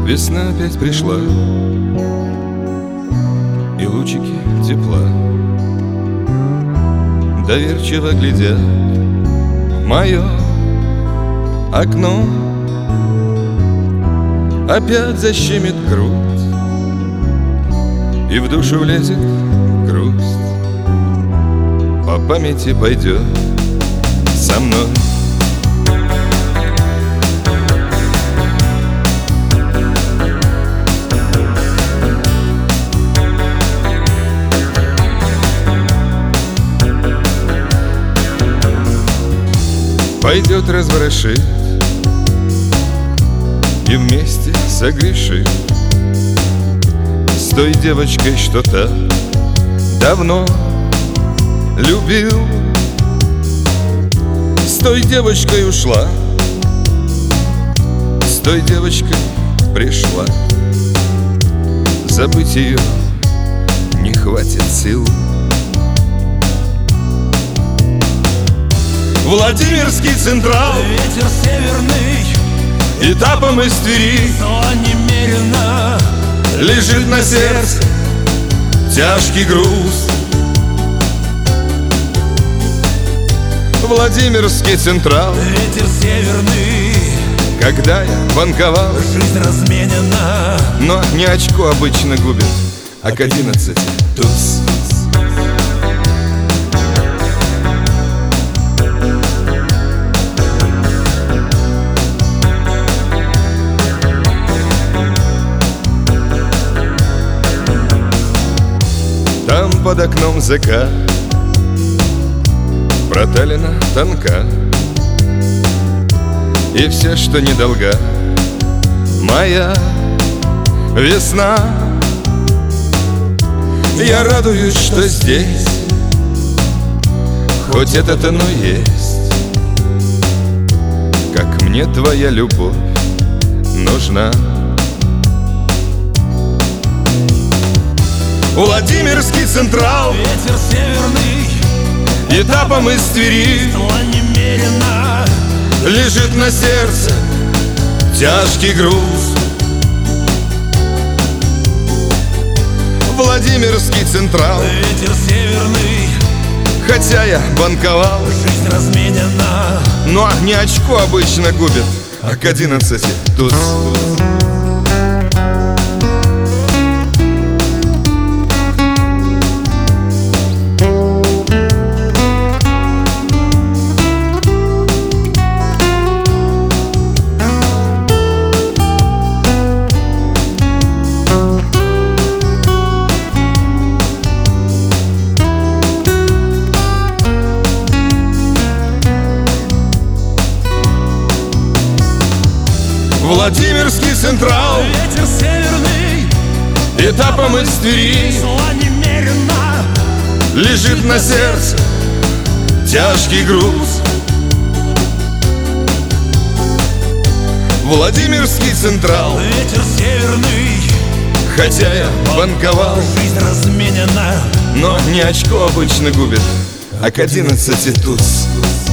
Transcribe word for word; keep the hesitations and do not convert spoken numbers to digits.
Весна опять пришла, и лучики тепла доверчиво глядят в мое окно. Опять защемит грудь, и в душу влезет грусть. По памяти пойдет со мной. Пойдет разворошит и вместе согрешит с той девочкой, что так давно любил. С той девочкой ушла, с той девочкой пришла. Забыть ее не хватит сил. Владимирский Централ, ветер северный, этапом из Твери, зло немерено, лежит на сердце тяжкий груз. Владимирский Централ, ветер северный, когда я банковал, жизнь разменена, но не очко обычно губит, а к одиннадцати туз. Там под окном закат, проталина тонка, и все, что недолга, моя весна. Я радуюсь, что здесь хоть это-то, но есть, как мне твоя любовь нужна. Владимирский Централ, ветер северный, этапом из Твери, зло немерено, лежит на сердце тяжкий груз. Владимирский Централ, ветер северный, хотя я банковал, жизнь разменена, но не очко обычно губит, а к одиннадцати туз. Владимирский Централ, ветер северный, этапом из Твери, зло немерено, лежит на сердце тяжкий груз. Владимирский Централ, ветер северный, хотя я банковал, жизнь разменена, но не очко обычно губит, а к одиннадцати туз.